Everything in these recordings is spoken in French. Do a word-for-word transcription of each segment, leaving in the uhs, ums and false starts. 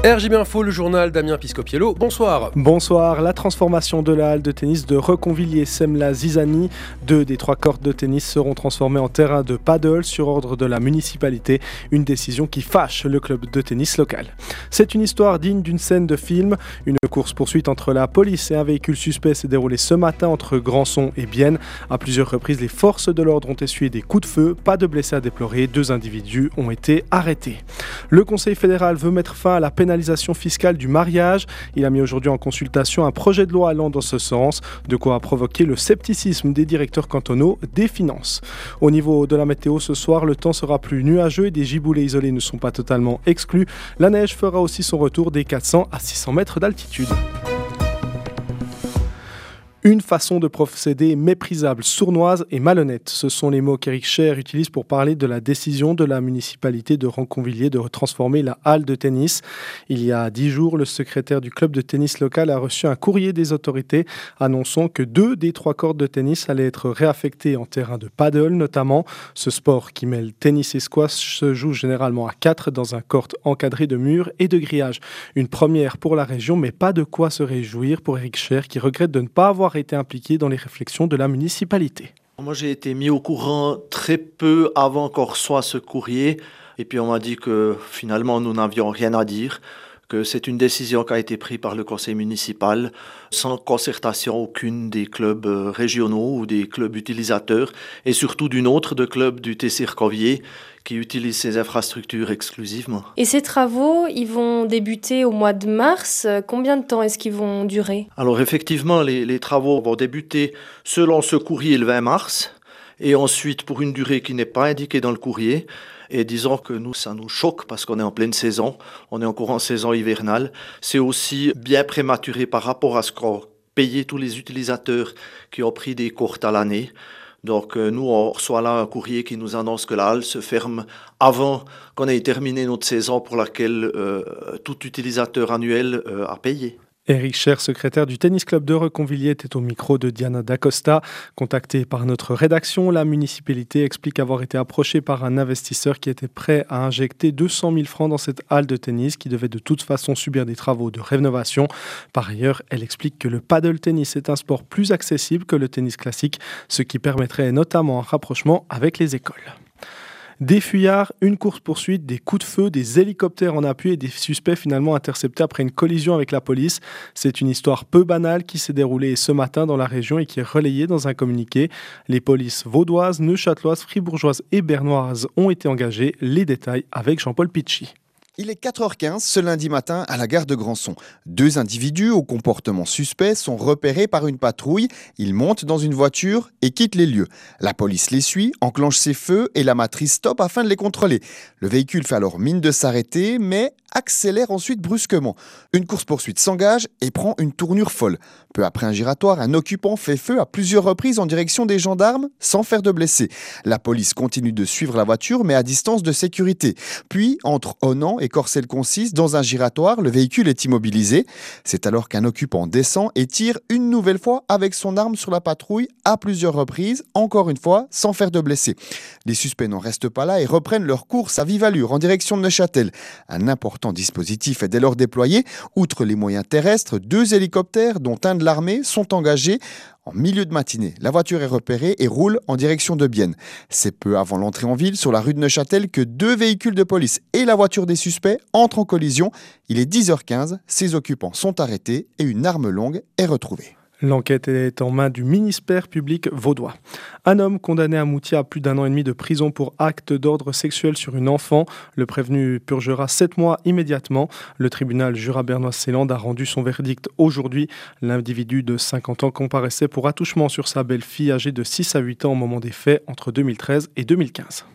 R J B Info, le journal Damien Piscopiello, bonsoir. Bonsoir, la transformation de la halle de tennis de Reconvilliers-Semla-Zizani. Deux des trois cordes de tennis seront transformées en terrain de paddle sur ordre de la municipalité. Une décision qui fâche le club de tennis local. C'est une histoire digne d'une scène de film. Une course-poursuite entre la police et un véhicule suspect s'est déroulée ce matin entre Grandson et Bienne. À plusieurs reprises, les forces de l'ordre ont essuyé des coups de feu. Pas de blessés à déplorer. Deux individus ont été arrêtés. Le Conseil fédéral veut mettre fin à la pénalisation fiscale du mariage. Il a mis aujourd'hui en consultation un projet de loi allant dans ce sens, de quoi provoquer le scepticisme des directeurs cantonaux des finances. Au niveau de la météo, ce soir, le temps sera plus nuageux et des giboulées isolées ne sont pas totalement exclus. La neige fera aussi son retour des quatre cents à six cents mètres d'altitude. Une façon de procéder méprisable, sournoise et malhonnête. Ce sont les mots qu'Éric Cher utilise pour parler de la décision de la municipalité de Reconvilliers de transformer la halle de tennis. Il y a dix jours, le secrétaire du club de tennis local a reçu un courrier des autorités annonçant que deux des trois cordes de tennis allaient être réaffectées en terrain de paddle notamment. Ce sport qui mêle tennis et squash se joue généralement à quatre dans un court encadré de murs et de grillages. Une première pour la région, mais pas de quoi se réjouir pour Éric Cher qui regrette de ne pas avoir été impliqué dans les réflexions de la municipalité. Moi, j'ai été mis au courant très peu avant qu'on reçoive ce courrier. Et puis, on m'a dit que finalement, nous n'avions rien à dire, que c'est une décision qui a été prise par le conseil municipal sans concertation aucune des clubs régionaux ou des clubs utilisateurs et surtout d'une autre de club du T C Reconvilliers qui utilise ces infrastructures exclusivement. Et ces travaux, ils vont débuter au mois de mars. Combien de temps est-ce qu'ils vont durer ? Alors effectivement, les, les travaux vont débuter selon ce courrier le vingt mars et ensuite pour une durée qui n'est pas indiquée dans le courrier. Et disons que nous, ça nous choque parce qu'on est en pleine saison, on est encore en saison hivernale. C'est aussi bien prématuré par rapport à ce qu'ont payé tous les utilisateurs qui ont pris des courtes à l'année. Donc euh, nous, on reçoit là un courrier qui nous annonce que la halle se ferme avant qu'on ait terminé notre saison pour laquelle euh, tout utilisateur annuel euh, a payé. Éric Cher, secrétaire du Tennis Club de Reconvilliers, était au micro de Diana Dacosta. Contacté par notre rédaction, la municipalité explique avoir été approchée par un investisseur qui était prêt à injecter deux cent mille francs dans cette halle de tennis qui devait de toute façon subir des travaux de rénovation. Par ailleurs, elle explique que le paddle tennis est un sport plus accessible que le tennis classique, ce qui permettrait notamment un rapprochement avec les écoles. Des fuyards, une course-poursuite, des coups de feu, des hélicoptères en appui et des suspects finalement interceptés après une collision avec la police. C'est une histoire peu banale qui s'est déroulée ce matin dans la région et qui est relayée dans un communiqué. Les polices vaudoises, neuchâteloises, fribourgeoises et bernoises ont été engagées. Les détails avec Jean-Paul Pitschi. Il est quatre heures quinze ce lundi matin à la gare de Grandson. Deux individus au comportement suspect sont repérés par une patrouille. Ils montent dans une voiture et quittent les lieux. La police les suit, enclenche ses feux et la matrice stop afin de les contrôler. Le véhicule fait alors mine de s'arrêter, mais accélère ensuite brusquement. Une course-poursuite s'engage et prend une tournure folle. Peu après un giratoire, un occupant fait feu à plusieurs reprises en direction des gendarmes sans faire de blessés. La police continue de suivre la voiture mais à distance de sécurité. Puis, entre Honan et Corcelles-Concise, dans un giratoire, le véhicule est immobilisé. C'est alors qu'un occupant descend et tire une nouvelle fois avec son arme sur la patrouille à plusieurs reprises, encore une fois sans faire de blessés. Les suspects n'en restent pas là et reprennent leur course à vive allure en direction de Neuchâtel. Un important dispositif est dès lors déployé. Outre les moyens terrestres, deux hélicoptères, dont un de l'armée, sont engagés. En milieu de matinée, la voiture est repérée et roule en direction de Bienne. C'est peu avant l'entrée en ville, sur la rue de Neuchâtel, que deux véhicules de police et la voiture des suspects entrent en collision. Il est dix heures quinze, ses occupants sont arrêtés et une arme longue est retrouvée. L'enquête est en main du ministère public vaudois. Un homme condamné à Moutier à plus d'un an et demi de prison pour acte d'ordre sexuel sur une enfant. Le prévenu purgera sept mois immédiatement. Le tribunal Jura-Bernois-Seeland a rendu son verdict aujourd'hui. L'individu de cinquante ans comparaissait pour attouchement sur sa belle-fille âgée de six à huit ans au moment des faits entre deux mille treize et deux mille quinze.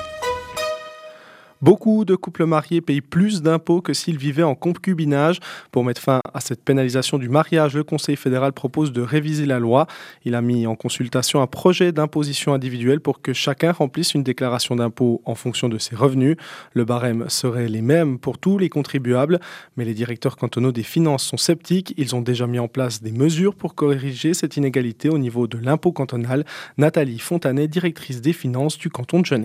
Beaucoup de couples mariés payent plus d'impôts que s'ils vivaient en concubinage. Pour mettre fin à cette pénalisation du mariage, le Conseil fédéral propose de réviser la loi. Il a mis en consultation un projet d'imposition individuelle pour que chacun remplisse une déclaration d'impôt en fonction de ses revenus. Le barème serait les mêmes pour tous les contribuables, mais les directeurs cantonaux des finances sont sceptiques. Ils ont déjà mis en place des mesures pour corriger cette inégalité au niveau de l'impôt cantonal. Nathalie Fontanet, directrice des finances du canton de Genève.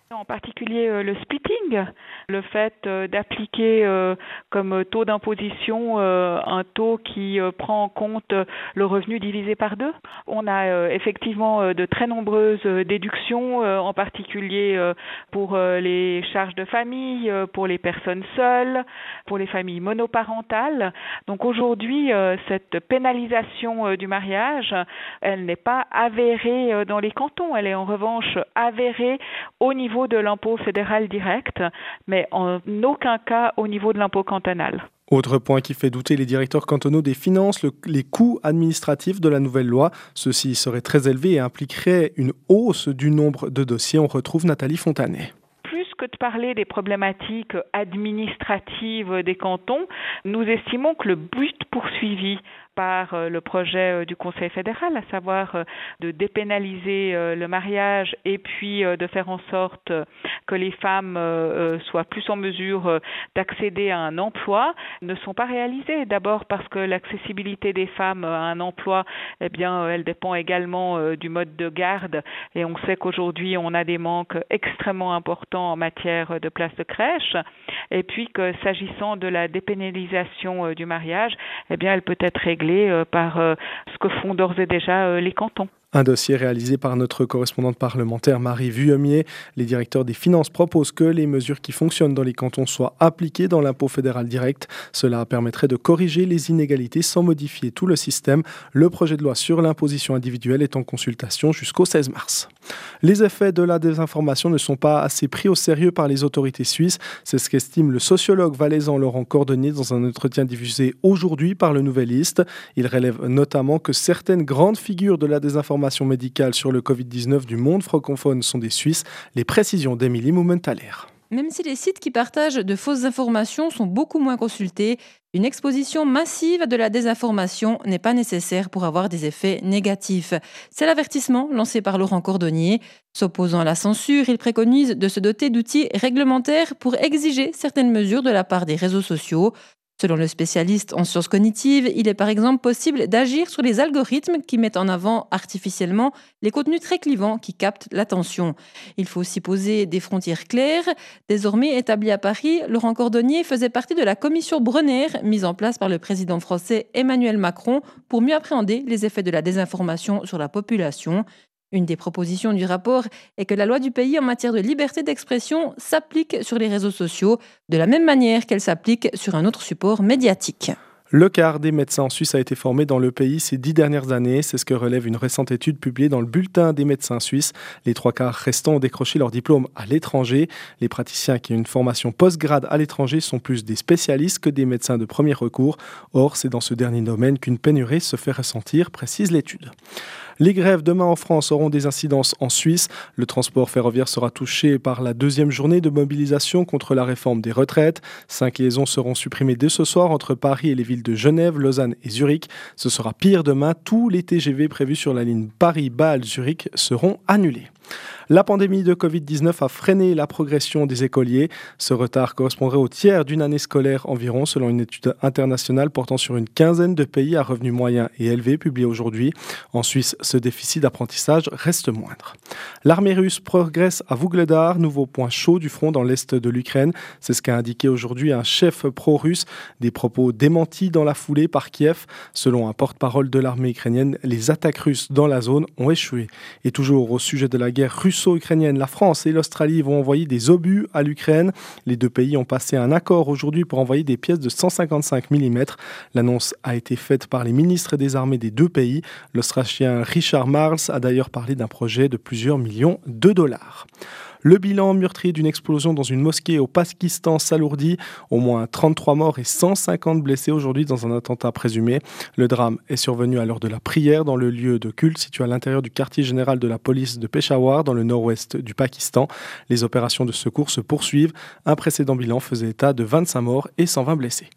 En particulier euh, le splitting, le fait euh, d'appliquer euh, comme taux d'imposition euh, un taux qui euh, prend en compte euh, le revenu divisé par deux. On a euh, effectivement euh, de très nombreuses euh, déductions, euh, en particulier euh, pour euh, les charges de famille, euh, pour les personnes seules, pour les familles monoparentales. Donc aujourd'hui, euh, cette pénalisation euh, du mariage, elle n'est pas avérée euh, dans les cantons, elle est en revanche avérée au niveau de l'impôt fédéral direct, mais en aucun cas au niveau de l'impôt cantonal. Autre point qui fait douter les directeurs cantonaux des finances, le, les coûts administratifs de la nouvelle loi. Ceux-ci seraient très élevés et impliqueraient une hausse du nombre de dossiers. On retrouve Nathalie Fontanet. Plus que de parler des problématiques administratives des cantons, nous estimons que le but poursuivi par le projet du Conseil fédéral, à savoir de dépénaliser le mariage et puis de faire en sorte que les femmes soient plus en mesure d'accéder à un emploi, ne sont pas réalisés. D'abord parce que l'accessibilité des femmes à un emploi, eh bien, elle dépend également du mode de garde et on sait qu'aujourd'hui on a des manques extrêmement importants en matière de places de crèche. Et puis que s'agissant de la dépénalisation du mariage, eh bien, elle peut être réglée par ce que font d'ores et déjà les cantons. Un dossier réalisé par notre correspondante parlementaire Marie Vuillemier. Les directeurs des finances proposent que les mesures qui fonctionnent dans les cantons soient appliquées dans l'impôt fédéral direct. Cela permettrait de corriger les inégalités sans modifier tout le système. Le projet de loi sur l'imposition individuelle est en consultation jusqu'au seize mars. Les effets de la désinformation ne sont pas assez pris au sérieux par les autorités suisses. C'est ce qu'estime le sociologue valaisan Laurent Cordonnier dans un entretien diffusé aujourd'hui par le Nouvelliste. Il relève notamment que certaines grandes figures de la désinformation médicale sur le covid dix-neuf du monde francophone sont des Suisses. Les précisions d'Émilie Mumenthaler. Même si les sites qui partagent de fausses informations sont beaucoup moins consultés, une exposition massive de la désinformation n'est pas nécessaire pour avoir des effets négatifs. C'est l'avertissement lancé par Laurent Cordonnier. S'opposant à la censure, il préconise de se doter d'outils réglementaires pour exiger certaines mesures de la part des réseaux sociaux. Selon le spécialiste en sciences cognitives, il est par exemple possible d'agir sur les algorithmes qui mettent en avant artificiellement les contenus très clivants qui captent l'attention. Il faut aussi poser des frontières claires. Désormais établi à Paris, Laurent Cordonnier faisait partie de la commission Brenner, mise en place par le président français Emmanuel Macron pour mieux appréhender les effets de la désinformation sur la population. Une des propositions du rapport est que la loi du pays en matière de liberté d'expression s'applique sur les réseaux sociaux de la même manière qu'elle s'applique sur un autre support médiatique. Le quart des médecins en Suisse a été formé dans le pays ces dix dernières années. C'est ce que relève une récente étude publiée dans le bulletin des médecins suisses. Les trois quarts restants ont décroché leur diplôme à l'étranger. Les praticiens qui ont une formation post-grade à l'étranger sont plus des spécialistes que des médecins de premier recours. Or, c'est dans ce dernier domaine qu'une pénurie se fait ressentir, précise l'étude. Les grèves demain en France auront des incidences en Suisse. Le transport ferroviaire sera touché par la deuxième journée de mobilisation contre la réforme des retraites. Cinq liaisons seront supprimées dès ce soir entre Paris et les villes de Genève, Lausanne et Zurich. Ce sera pire demain. Tous les T G V prévus sur la ligne Paris-Bâle-Zurich seront annulés. La pandémie de covid dix-neuf a freiné la progression des écoliers. Ce retard correspondrait au tiers d'une année scolaire environ, selon une étude internationale portant sur une quinzaine de pays à revenus moyens et élevés publiée aujourd'hui. En Suisse, ce déficit d'apprentissage reste moindre. L'armée russe progresse à Vuhledar, nouveau point chaud du front dans l'est de l'Ukraine. C'est ce qu'a indiqué aujourd'hui un chef pro-russe. Des propos démentis dans la foulée par Kiev. Selon un porte-parole de l'armée ukrainienne, les attaques russes dans la zone ont échoué. Et toujours au sujet de la guerre russo-ukrainienne, la France et l'Australie vont envoyer des obus à l'Ukraine. Les deux pays ont passé un accord aujourd'hui pour envoyer des pièces de cent cinquante-cinq millimètres. L'annonce a été faite par les ministres des armées des deux pays. L'Australien Richard Marles a d'ailleurs parlé d'un projet de plusieurs millions de dollars. Le bilan meurtrier d'une explosion dans une mosquée au Pakistan s'alourdit. Au moins trente-trois morts et cent cinquante blessés aujourd'hui dans un attentat présumé. Le drame est survenu à l'heure de la prière dans le lieu de culte situé à l'intérieur du quartier général de la police de Peshawar dans le nord-ouest du Pakistan. Les opérations de secours se poursuivent. Un précédent bilan faisait état de vingt-cinq morts et cent vingt blessés.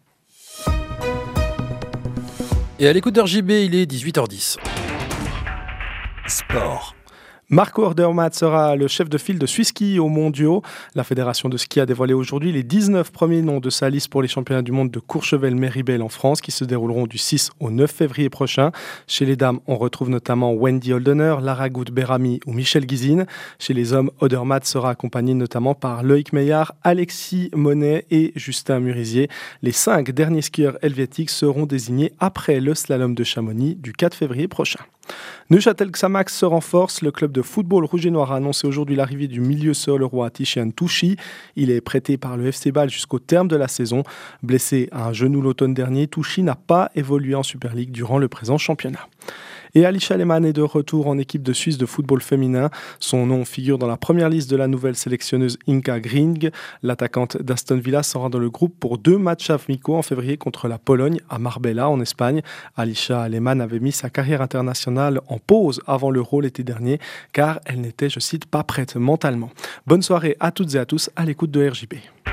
Et à l'écoute d'R J B, il est dix-huit heures dix. Sport. Marco Odermatt sera le chef de file de Swisski aux mondiaux. La fédération de ski a dévoilé aujourd'hui les dix-neuf premiers noms de sa liste pour les championnats du monde de Courchevel-Méribel en France qui se dérouleront du six au neuf février prochain. Chez les dames, on retrouve notamment Wendy Holdener, Lara Gout-Berami ou Michel Guizine. Chez les hommes, Odermatt sera accompagné notamment par Loïc Meillard, Alexis Monet et Justin Murisier. Les cinq derniers skieurs helvétiques seront désignés après le slalom de Chamonix du quatre février prochain. Neuchâtel-Xamax se renforce. Le club de football rouge et noir a annoncé aujourd'hui l'arrivée du milieu sœur-le-roi Tishian Touchy. Il est prêté par le F C Bâle jusqu'au terme de la saison. Blessé à un genou l'automne dernier, Touchy n'a pas évolué en Super League durant le présent championnat. Et Alisha Lehmann est de retour en équipe de Suisse de football féminin. Son nom figure dans la première liste de la nouvelle sélectionneuse Inka Gring. L'attaquante d'Aston Villa sera dans le groupe pour deux matchs amicaux en février contre la Pologne à Marbella en Espagne. Alisha Lehmann avait mis sa carrière internationale en pause avant l'Euro l'été dernier car elle n'était, je cite, pas prête mentalement. Bonne soirée à toutes et à tous à l'écoute de R J P.